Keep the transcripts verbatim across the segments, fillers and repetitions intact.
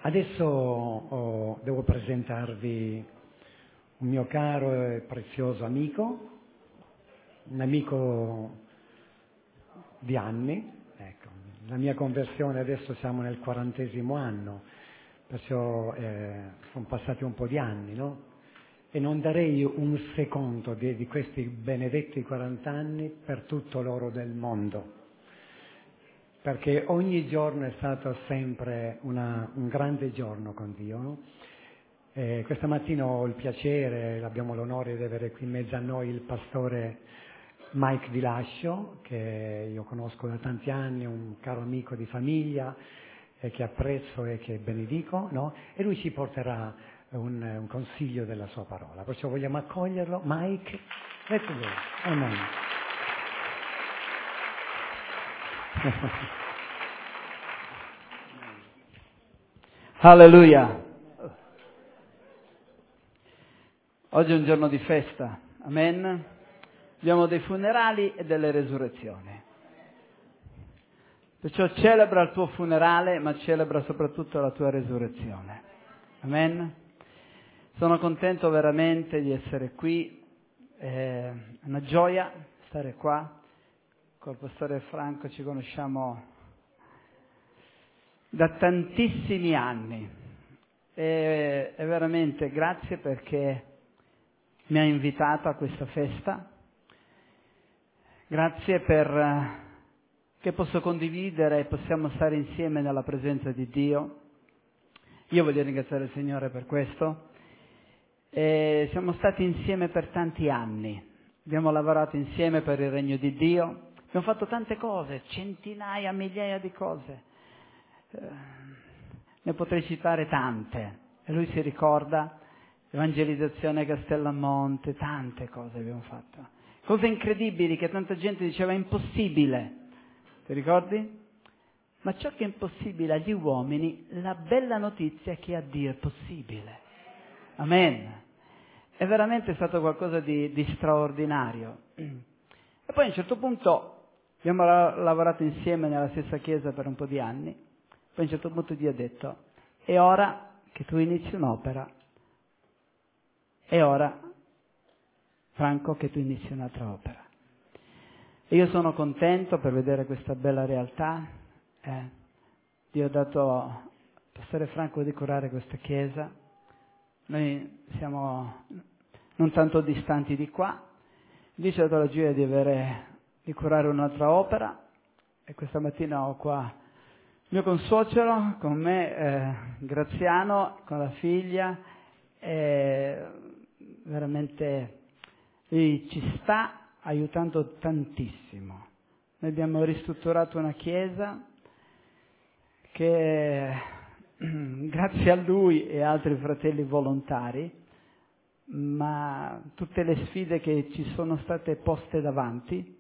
Adesso oh, devo presentarvi un mio caro e prezioso amico, un amico di anni. Ecco, la mia conversione adesso siamo nel quarantesimo anno, perciò eh, sono passati un po' di anni, no? E non darei un secondo di, di questi benedetti quaranta anni per tutto l'oro del mondo, perché ogni giorno è stato sempre una, un grande giorno con Dio, no? E questa mattina ho il piacere, abbiamo l'onore di avere qui in mezzo a noi il pastore Mike Di Lascio, che io conosco da tanti anni, un caro amico di famiglia, e che apprezzo e che benedico, no? E lui ci porterà un, un consiglio della sua parola. Perciò vogliamo accoglierlo. Mike, let's go. Amen. Alleluia. Oggi è un giorno di festa, amen. Abbiamo dei funerali e delle resurrezioni. Perciò celebra il tuo funerale, ma celebra soprattutto la tua resurrezione. Amen. Sono contento veramente di essere qui, è una gioia stare qua. Col pastore Franco ci conosciamo da tantissimi anni e, e veramente grazie perché mi ha invitato a questa festa. Grazie per che posso condividere e possiamo stare insieme nella presenza di Dio. Io voglio ringraziare il Signore per questo. E siamo stati insieme per tanti anni, abbiamo lavorato insieme per il regno di Dio, abbiamo fatto tante cose, centinaia, migliaia di cose, eh, ne potrei citare tante, e lui si ricorda, evangelizzazione a Castellamonte, tante cose abbiamo fatto, cose incredibili che tanta gente diceva impossibile, ti ricordi? Ma ciò che è impossibile agli uomini, la bella notizia è che a Dio è possibile. Amen. È veramente stato qualcosa di, di straordinario. E poi a un certo punto abbiamo la- lavorato insieme nella stessa chiesa per un po' di anni. Poi a un certo punto Dio ha detto: è ora che tu inizi un'opera. È ora, Franco, che tu inizi un'altra opera. E io sono contento per vedere questa bella realtà. Eh, Dio ha dato al pastore Franco di curare questa chiesa. Noi siamo non tanto distanti di qua. Dio ci ha dato la gioia di avere, di curare un'altra opera. E questa mattina ho qua il mio consuocero con me, eh, Graziano, con la figlia. E veramente lui ci sta aiutando tantissimo. Noi abbiamo ristrutturato una chiesa che grazie a lui e altri fratelli volontari, ma tutte le sfide che ci sono state poste davanti,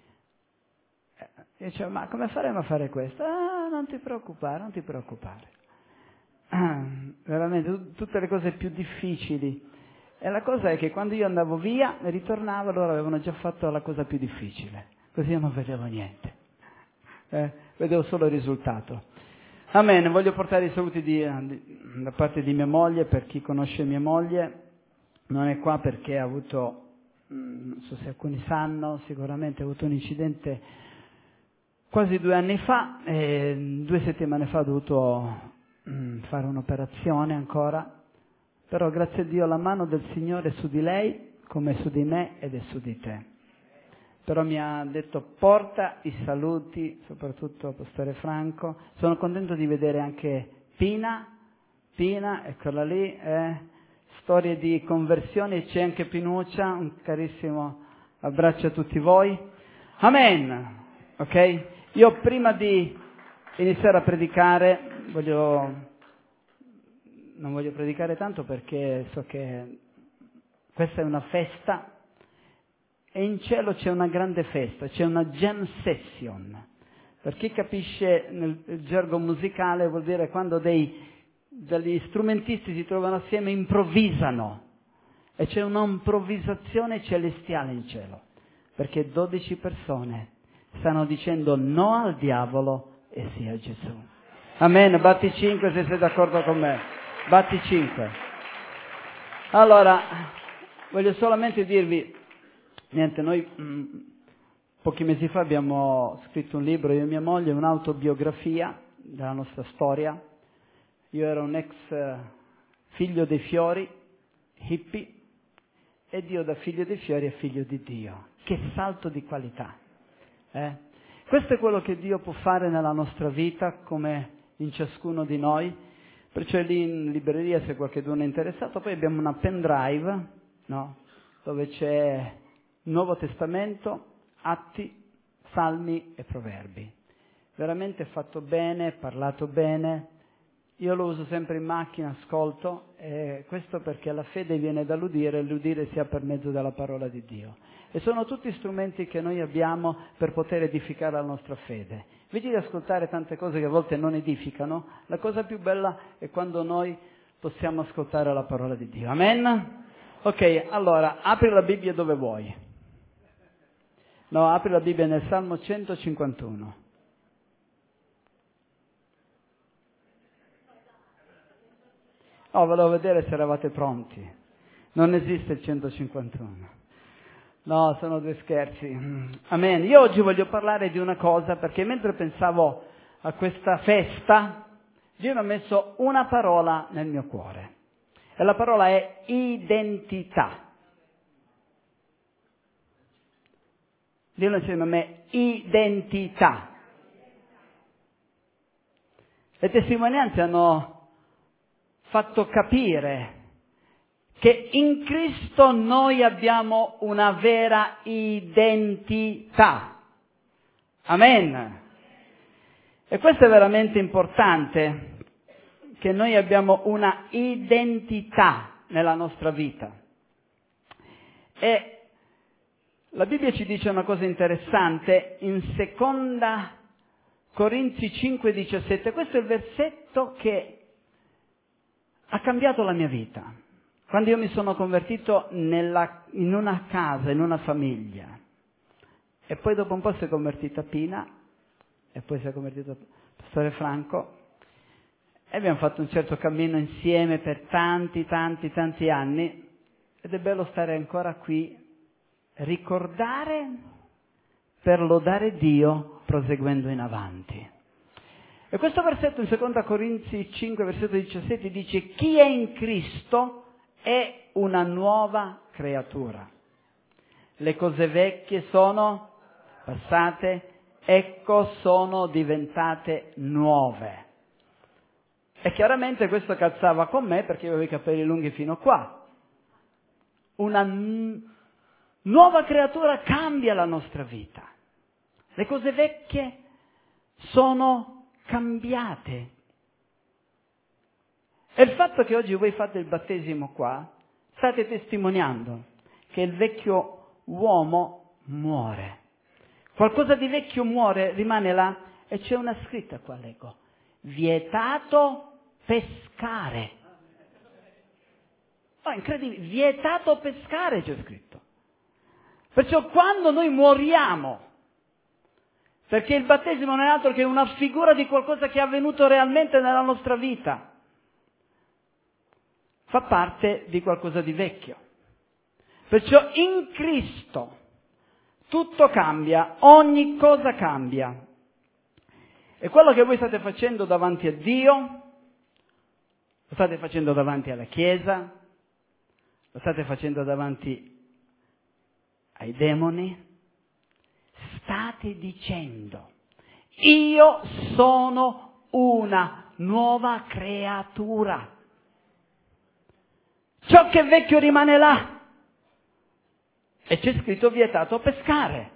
e dicevo: ma come faremo a fare questo? Ah, non ti preoccupare, non ti preoccupare. Ah, veramente tutte le cose più difficili. E la cosa è che quando io andavo via e ritornavo, loro avevano già fatto la cosa più difficile, così io non vedevo niente, eh, vedevo solo il risultato. Amen. Voglio portare i saluti di, di, da parte di mia moglie. Per chi conosce mia moglie, non è qua perché ha avuto, non so se alcuni sanno, sicuramente ha avuto un incidente quasi due anni fa, e due settimane fa ha dovuto mh, fare un'operazione ancora, però grazie a Dio la mano del Signore è su di lei, come è su di me ed è su di te. Però mi ha detto: porta i saluti, soprattutto al pastore Franco. Sono contento di vedere anche Pina, Pina, eccola lì, eh, storie di conversione, c'è anche Pinuccia, un carissimo abbraccio a tutti voi. Amen. Ok? Io prima di iniziare a predicare, voglio, non voglio predicare tanto perché so che questa è una festa. E in cielo c'è una grande festa, c'è una jam session. Per chi capisce nel gergo musicale vuol dire quando dei, degli strumentisti si trovano assieme, improvvisano. E c'è un'improvvisazione celestiale in cielo. Perché dodici persone stanno dicendo no al diavolo e sì a Gesù. Amen, batti cinque se sei d'accordo con me. Batti cinque. Allora, voglio solamente dirvi, niente, noi mh, pochi mesi fa abbiamo scritto un libro, io e mia moglie, un'autobiografia della nostra storia. Io ero un ex uh, figlio dei fiori, hippie, e Dio da figlio dei fiori è figlio di Dio. Che salto di qualità. Eh? Questo è quello che Dio può fare nella nostra vita, come in ciascuno di noi. Perciò è lì in libreria se qualcuno è interessato. Poi abbiamo una pen drive, no? Dove c'è Nuovo Testamento, Atti, Salmi e Proverbi. Veramente fatto bene, parlato bene. Io lo uso sempre in macchina, ascolto, e questo perché la fede viene dall'udire e l'udire sia per mezzo della parola di Dio. E sono tutti strumenti che noi abbiamo per poter edificare la nostra fede. Invece di ascoltare tante cose che a volte non edificano, la cosa più bella è quando noi possiamo ascoltare la parola di Dio. Amen? Ok, allora, apri la Bibbia dove vuoi. No, apri la Bibbia nel Salmo centocinquantuno. Oh, volevo vedere se eravate pronti. Non esiste il centocinquantuno. No, sono due scherzi. Amen. Io oggi voglio parlare di una cosa, perché mentre pensavo a questa festa, Dio mi ha messo una parola nel mio cuore. E la parola è identità. Dillo insieme a me, identità. Le testimonianze hanno fatto capire che in Cristo noi abbiamo una vera identità. Amen. E questo è veramente importante, che noi abbiamo una identità nella nostra vita. E la Bibbia ci dice una cosa interessante in seconda Corinzi cinque diciassette. Questo è il versetto che ha cambiato la mia vita. Quando io mi sono convertito nella, in una casa, in una famiglia, e poi dopo un po' si è convertita Pina, e poi si è convertito Pastore Franco, e abbiamo fatto un certo cammino insieme per tanti, tanti, tanti anni, ed è bello stare ancora qui, ricordare per lodare Dio proseguendo in avanti. E questo versetto in seconda Corinzi cinque, versetto diciassette dice: chi è in Cristo è una nuova creatura. Le cose vecchie sono passate, ecco sono diventate nuove. E chiaramente questo calzava con me perché avevo i capelli lunghi fino qua. Una n- nuova creatura cambia la nostra vita. Le cose vecchie sono cambiate. E il fatto che oggi voi fate il battesimo qua, state testimoniando che il vecchio uomo muore. Qualcosa di vecchio muore, rimane là, e c'è una scritta qua, leggo. Vietato pescare. Oh, incredibile, vietato pescare c'è scritto. Perciò quando noi moriamo, perché il battesimo non è altro che una figura di qualcosa che è avvenuto realmente nella nostra vita, fa parte di qualcosa di vecchio. Perciò in Cristo tutto cambia, ogni cosa cambia. E quello che voi state facendo davanti a Dio, lo state facendo davanti alla Chiesa, lo state facendo davanti ai demoni, state dicendo: io sono una nuova creatura. Ciò che è vecchio rimane là. E c'è scritto vietato pescare.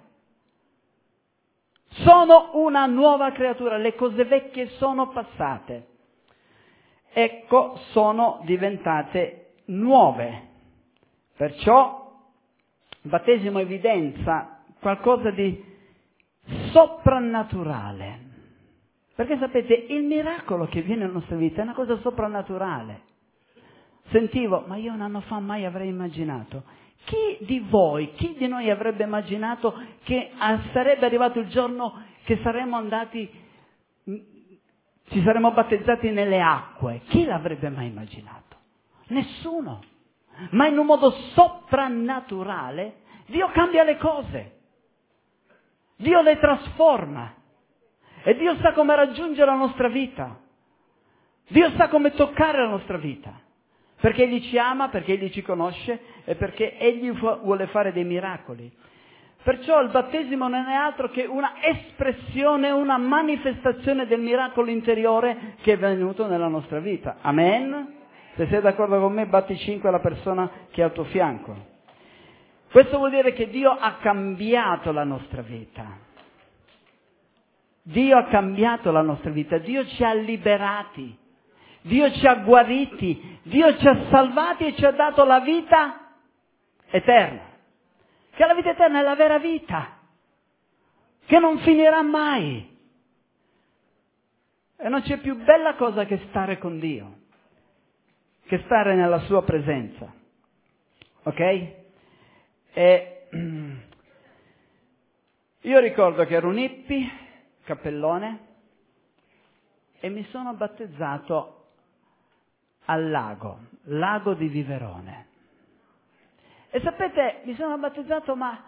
Sono una nuova creatura, le cose vecchie sono passate. Ecco, sono diventate nuove. Perciò il battesimo evidenza qualcosa di soprannaturale. Perché sapete, il miracolo che viene nella nostra vita è una cosa soprannaturale. Sentivo, ma io un anno fa mai avrei immaginato. Chi di voi, chi di noi avrebbe immaginato che sarebbe arrivato il giorno che saremmo andati ci saremmo battezzati nelle acque. Chi l'avrebbe mai immaginato? Nessuno. Ma in un modo soprannaturale Dio cambia le cose. Dio le trasforma. E Dio sa come raggiungere la nostra vita. Dio sa come toccare la nostra vita. Perché Egli ci ama, perché Egli ci conosce e perché Egli vuole fare dei miracoli. Perciò il battesimo non è altro che una espressione, una manifestazione del miracolo interiore che è venuto nella nostra vita. Amen? Se sei d'accordo con me, batti cinque alla persona che è al tuo fianco. Questo vuol dire che Dio ha cambiato la nostra vita. Dio ha cambiato la nostra vita, Dio ci ha liberati, Dio ci ha guariti, Dio ci ha salvati e ci ha dato la vita eterna. Che la vita eterna è la vera vita, che non finirà mai. E non c'è più bella cosa che stare con Dio, che stare nella sua presenza. Ok? E io ricordo che ero un hippie, cappellone, e mi sono battezzato al lago, lago di Viverone. E sapete, mi sono battezzato, ma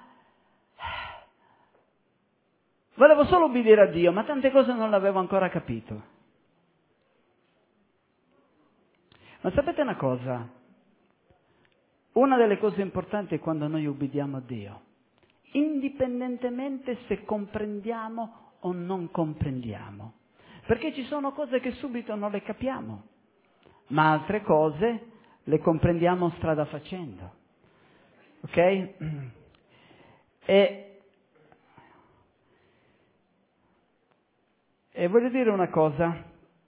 volevo solo obbedire a Dio, ma tante cose non l'avevo ancora capito. Ma sapete una cosa? Una delle cose importanti è quando noi obbediamo a Dio, indipendentemente se comprendiamo o non comprendiamo, perché ci sono cose che subito non le capiamo, ma altre cose le comprendiamo strada facendo, ok? E, e voglio dire una cosa,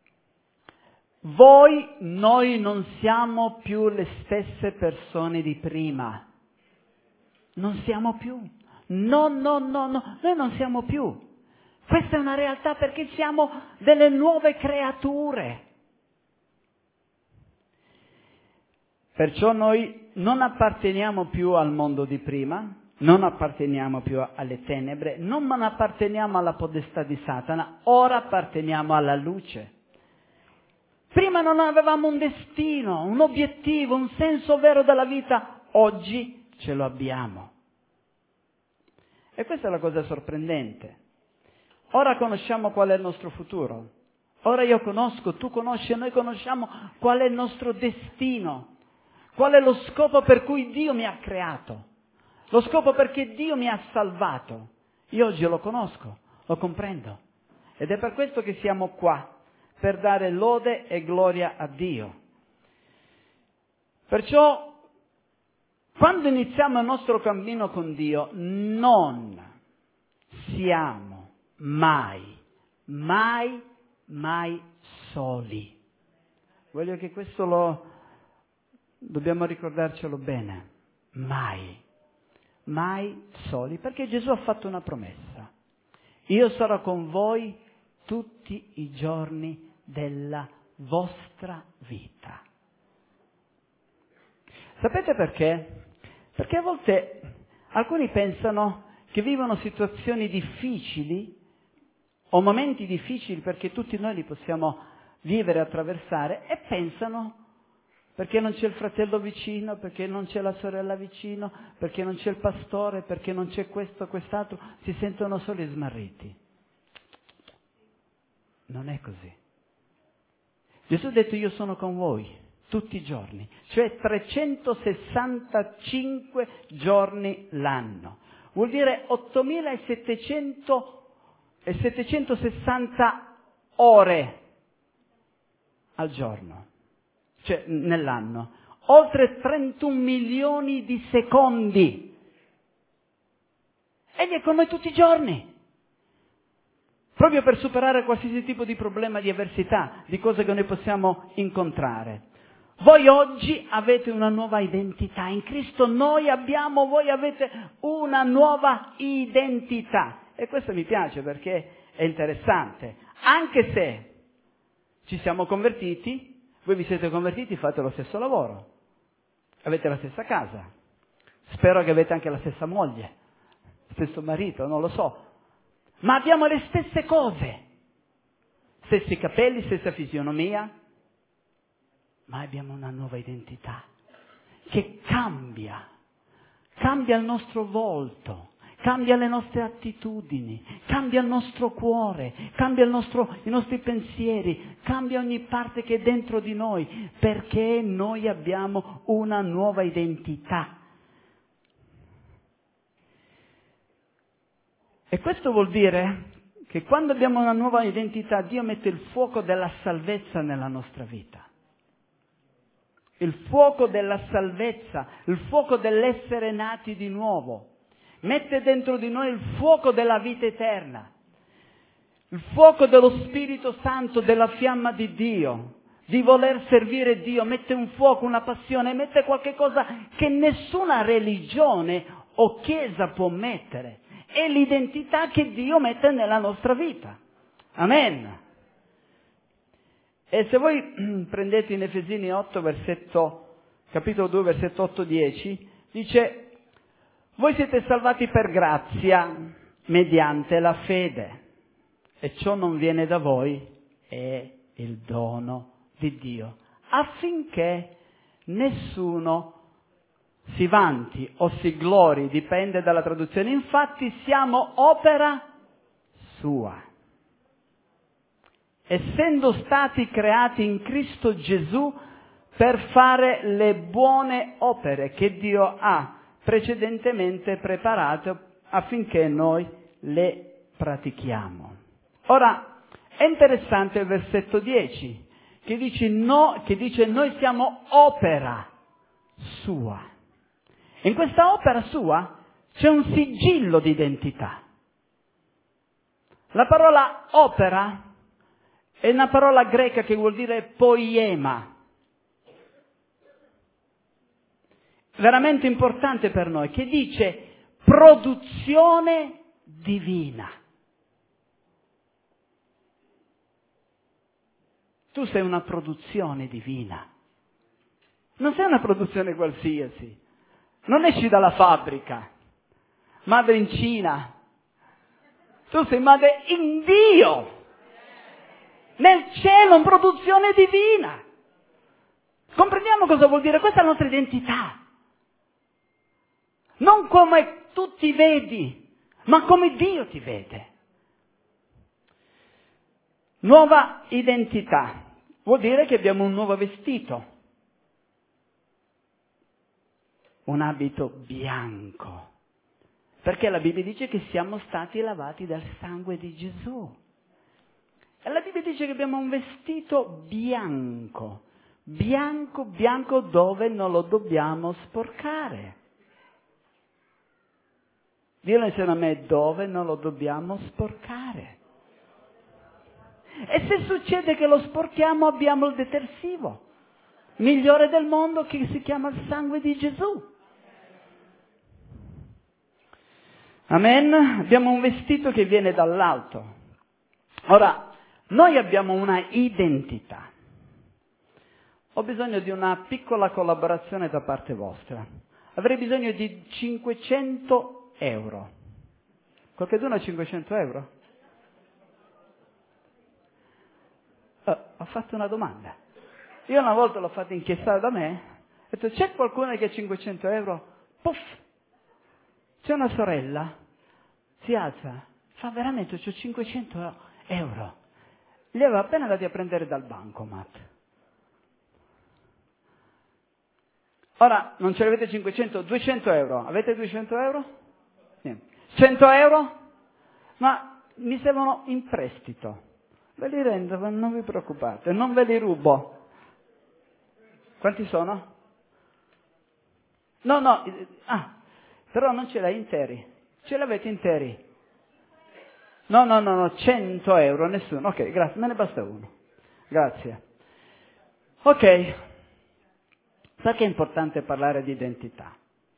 voi, noi non siamo più le stesse persone di prima, non siamo più, no, no, no, no, noi non siamo più. Questa è una realtà perché siamo delle nuove creature. Perciò noi non apparteniamo più al mondo di prima, non apparteniamo più alle tenebre, non apparteniamo alla potestà di Satana, ora apparteniamo alla luce. Prima non avevamo un destino, un obiettivo, un senso vero della vita, oggi ce lo abbiamo. E questa è la cosa sorprendente. Ora conosciamo qual è il nostro futuro. Ora io conosco, tu conosci e noi conosciamo qual è il nostro destino. Qual è lo scopo per cui Dio mi ha creato. Lo scopo perché Dio mi ha salvato. Io oggi lo conosco, lo comprendo. Ed è per questo che siamo qua, per dare lode e gloria a Dio. Perciò, quando iniziamo il nostro cammino con Dio, non siamo mai, mai, mai soli. Voglio che questo lo dobbiamo ricordarcelo bene. Mai, mai soli, perché Gesù ha fatto una promessa. Io sarò con voi tutti i giorni della vostra vita. Sapete perché? Perché a volte alcuni pensano che vivono situazioni difficili o momenti difficili, perché tutti noi li possiamo vivere e attraversare, e pensano perché non c'è il fratello vicino, perché non c'è la sorella vicino, perché non c'è il pastore, perché non c'è questo o quest'altro, si sentono soli e smarriti. Non è così. Gesù ha detto: io sono con voi tutti i giorni, cioè trecentosessantacinque giorni l'anno. Vuol dire ottomilasettecentosessanta ore al giorno, cioè nell'anno, oltre trentuno milioni di secondi. Egli è con noi tutti i giorni, proprio per superare qualsiasi tipo di problema, di avversità, di cose che noi possiamo incontrare. Voi oggi avete una nuova identità, in Cristo noi abbiamo, voi avete una nuova identità. E questo mi piace perché è interessante. Anche se ci siamo convertiti, voi vi siete convertiti, fate lo stesso lavoro, avete la stessa casa, spero che avete anche la stessa moglie, stesso marito, non lo so, ma abbiamo le stesse cose. stessi capelli, stessa fisionomia, ma abbiamo una nuova identità che cambia, cambia il nostro volto, cambia le nostre attitudini, cambia il nostro cuore, cambia il nostro, i nostri pensieri, cambia ogni parte che è dentro di noi, perché noi abbiamo una nuova identità. E questo vuol dire che quando abbiamo una nuova identità, Dio mette il fuoco della salvezza nella nostra vita. Il fuoco della salvezza, il fuoco dell'essere nati di nuovo. Mette dentro di noi il fuoco della vita eterna, il fuoco dello Spirito Santo, della fiamma di Dio, di voler servire Dio. Mette un fuoco, una passione, mette qualche cosa che nessuna religione o chiesa può mettere. È l'identità che Dio mette nella nostra vita. Amen. E se voi prendete in Efesini otto, versetto, capitolo due, versetto otto dieci, dice: voi siete salvati per grazia, mediante la fede, e ciò non viene da voi, è il dono di Dio, affinché nessuno si vanti o si glori, dipende dalla traduzione. Infatti siamo opera sua, essendo stati creati in Cristo Gesù per fare le buone opere che Dio ha precedentemente preparate affinché noi le pratichiamo. Ora, è interessante il versetto dieci, che dice, no, che dice noi siamo opera sua. In questa opera sua c'è un sigillo di identità. La parola opera è una parola greca che vuol dire poiema. Veramente importante per noi, che dice produzione divina. Tu sei una produzione divina. Non sei una produzione qualsiasi. Non esci dalla fabbrica. Madre in Cina. Tu sei madre in Dio. Nel cielo, in produzione divina. Comprendiamo cosa vuol dire? Questa è la nostra identità. Non come tu ti vedi, ma come Dio ti vede. Nuova identità. Vuol dire che abbiamo un nuovo vestito. Un abito bianco. Perché la Bibbia dice che siamo stati lavati dal sangue di Gesù. E la Bibbia dice che abbiamo un vestito bianco. Bianco, bianco dove non lo dobbiamo sporcare. Dillo insieme a me, dove non lo dobbiamo sporcare. E se succede che lo sporchiamo, abbiamo il detersivo migliore del mondo, che si chiama il sangue di Gesù. Amen? Abbiamo un vestito che viene dall'alto. Ora, noi abbiamo una identità. Ho bisogno di una piccola collaborazione da parte vostra. Avrei bisogno di cinquecento euro. Qualcuno ha cinquecento euro? Oh, ho fatto una domanda. Io una volta l'ho fatta inchiestare da me. Ho detto, c'è qualcuno che ha cinquecento euro? Puff! C'è una sorella, si alza, fa veramente, c'ho cinquecento euro. Li aveva appena dati a prendere dal bancomat. Ora, non ce l'avete cinquecento, duecento euro. Avete duecento euro? Niente. cento euro? Ma mi servono in prestito. Ve li rendo, non vi preoccupate, non ve li rubo. Quanti sono? No, no, ah, però non ce l'hai interi. Ce l'avete interi? No, no, no, no, cento euro, nessuno. Ok, grazie, me ne basta uno. Grazie. Ok, perché è importante parlare di identità?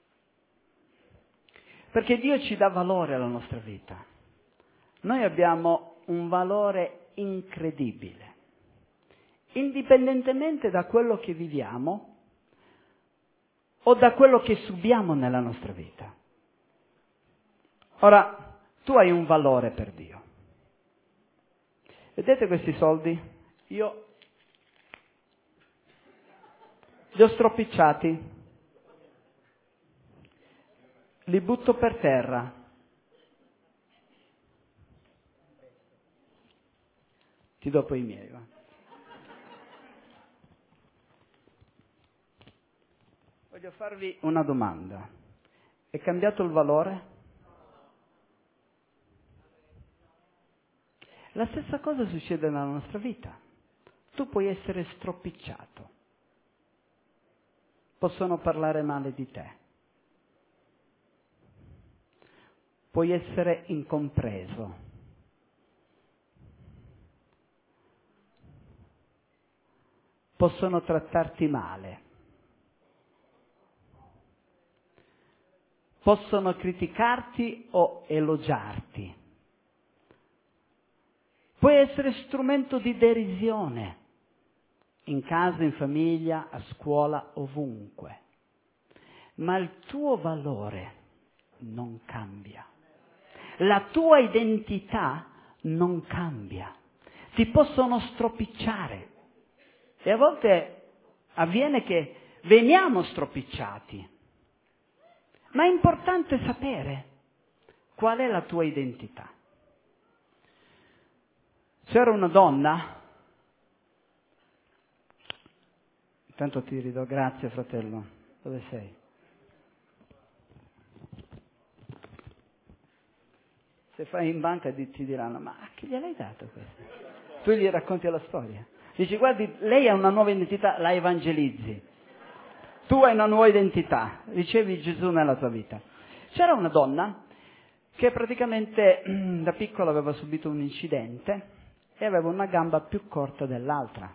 Perché Dio ci dà valore alla nostra vita. Noi abbiamo un valore incredibile, indipendentemente da quello che viviamo o da quello che subiamo nella nostra vita. Ora, tu hai un valore per Dio. Vedete questi soldi? Io li ho stropicciati, li butto per terra. Ti do poi i miei, va. Voglio farvi una domanda. È cambiato il valore? La stessa cosa succede nella nostra vita. Tu puoi essere stropicciato. Possono parlare male di te. Puoi essere incompreso. Possono trattarti male. Possono criticarti o elogiarti. Puoi essere strumento di derisione, in casa, in famiglia, a scuola, ovunque. Ma il tuo valore non cambia. La tua identità non cambia. Ti possono stropicciare. E a volte avviene che veniamo stropicciati. Ma è importante sapere qual è la tua identità. C'era una donna, intanto ti ridò, grazie fratello, dove sei? Se fai in banca ti diranno, ma a chi gliel'hai dato questo? Tu gli racconti la storia. Dici, guardi, lei ha una nuova identità, la evangelizzi. Tu hai una nuova identità, ricevi Gesù nella tua vita. C'era una donna che praticamente da piccola aveva subito un incidente e aveva una gamba più corta dell'altra.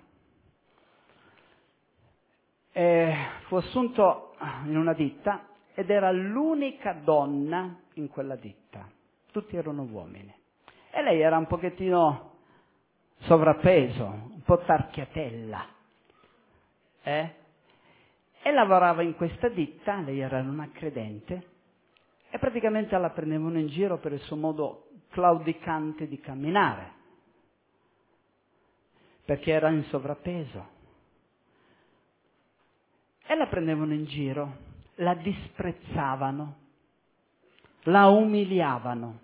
E fu assunto in una ditta ed era l'unica donna in quella ditta. Tutti erano uomini. E lei era un pochettino sovrappeso, un po' tarchiatella. Eh? E lavorava in questa ditta, lei era una credente, e praticamente la prendevano in giro per il suo modo claudicante di camminare, perché era in sovrappeso. E la prendevano in giro, la disprezzavano, la umiliavano.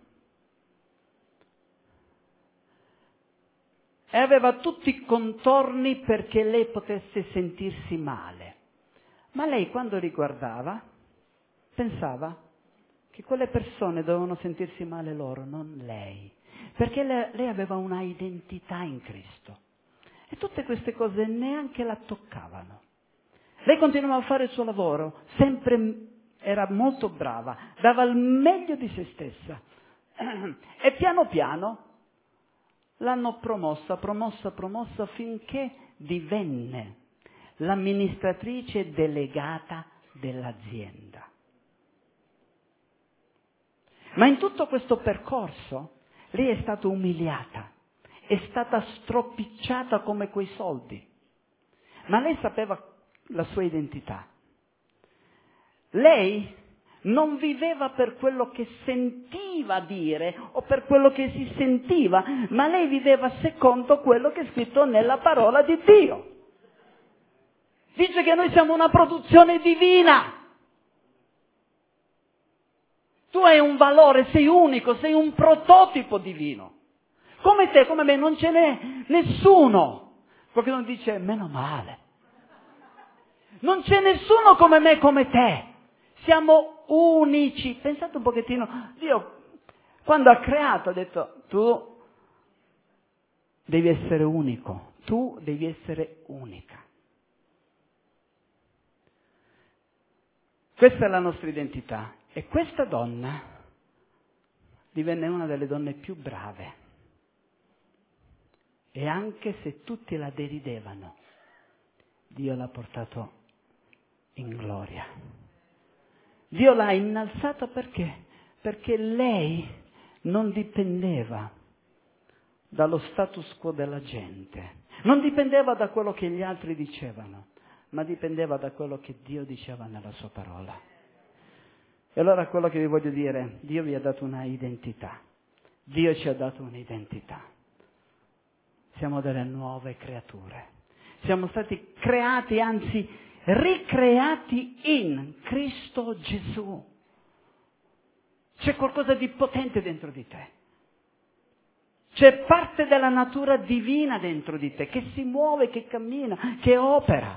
E aveva tutti i contorni perché lei potesse sentirsi male. Ma lei quando riguardava, pensava che quelle persone dovevano sentirsi male loro, non lei. Perché lei, lei aveva una identità in Cristo. E tutte queste cose neanche la toccavano. Lei continuava a fare il suo lavoro, sempre era molto brava, dava il meglio di se stessa. E piano piano l'hanno promossa, promossa, promossa finché divenne l'amministratrice delegata dell'azienda. Ma in tutto questo percorso lei è stata umiliata, è stata stropicciata come quei soldi. Ma lei sapeva la sua identità. Lei non viveva per quello che sentiva dire o per quello che si sentiva, ma lei viveva secondo quello che è scritto nella parola di Dio. Dice che noi siamo una produzione divina. Tu hai un valore, sei unico, sei un prototipo divino. Come te, come me, non ce n'è nessuno. Qualcuno dice, meno male. Non c'è nessuno come me, come te. Siamo unici. Pensate un pochettino, Dio, quando ha creato, ha detto, tu devi essere unico, tu devi essere unica. Questa è la nostra identità. E questa donna divenne una delle donne più brave. E anche se tutti la deridevano, Dio l'ha portato in gloria. Dio l'ha innalzata perché? Perché lei non dipendeva dallo status quo della gente, non dipendeva da quello che gli altri dicevano, ma dipendeva da quello che Dio diceva nella sua parola. E allora quello che vi voglio dire, Dio vi ha dato una identità, Dio ci ha dato un'identità. siamo delle nuove creature. Siamo stati creati, anzi ricreati in Cristo Gesù. C'è qualcosa di potente dentro di te. C'è parte della natura divina dentro di te, che si muove, che cammina, che opera.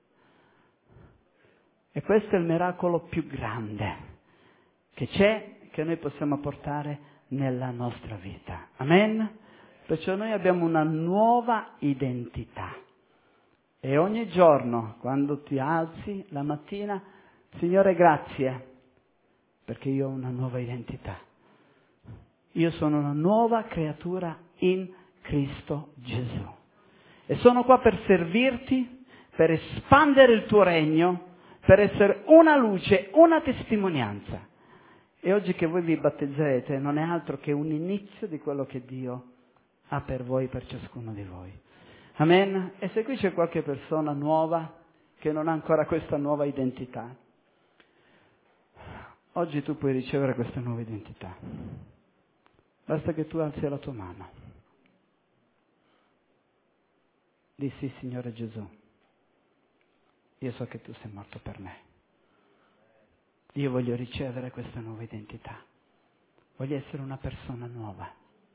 E questo è il miracolo più grande che c'è, che noi possiamo portare nella nostra vita. Amen? Perciò noi abbiamo una nuova identità. E ogni giorno, quando ti alzi la mattina, Signore, grazie, perché io ho una nuova identità. Io sono una nuova creatura in Cristo Gesù. E sono qua per servirti, per espandere il tuo regno, per essere una luce, una testimonianza. E oggi che voi vi battezzerete non è altro che un inizio di quello che Dio ha per voi, per ciascuno di voi. Amen? E se qui c'è qualche persona nuova che non ha ancora questa nuova identità, oggi tu puoi ricevere questa nuova identità. Basta che tu alzi la tua mano. Di sì, Signore Gesù. Io so che tu sei morto per me. Io voglio ricevere questa nuova identità. Voglio essere una persona nuova.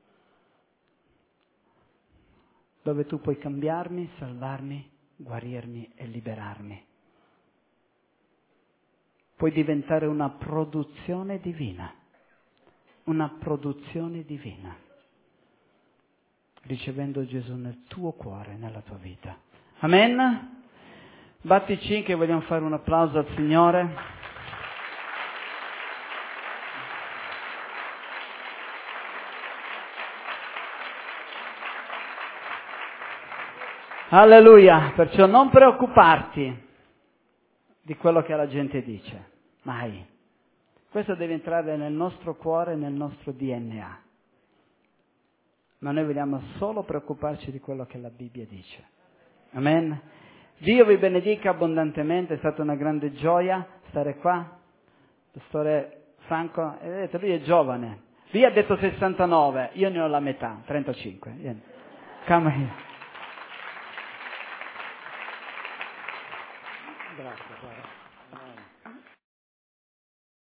Dove tu puoi cambiarmi, salvarmi, guarirmi e liberarmi. Puoi diventare una produzione divina. Una produzione divina. Ricevendo Gesù nel tuo cuore, nella tua vita. Amen? Battici che vogliamo fare un applauso al Signore. Alleluia. Perciò non preoccuparti di quello che la gente dice. Mai. Questo deve entrare nel nostro cuore, nel nostro D N A. Ma noi vogliamo solo preoccuparci di quello che la Bibbia dice. Amen? Dio vi benedica abbondantemente, è stata una grande gioia stare qua. Pastore Franco, vedete, lui è giovane. Lui ha detto sessantanove, io ne ho la metà, trentacinque. Vieni. Come here. Grazie, Sara.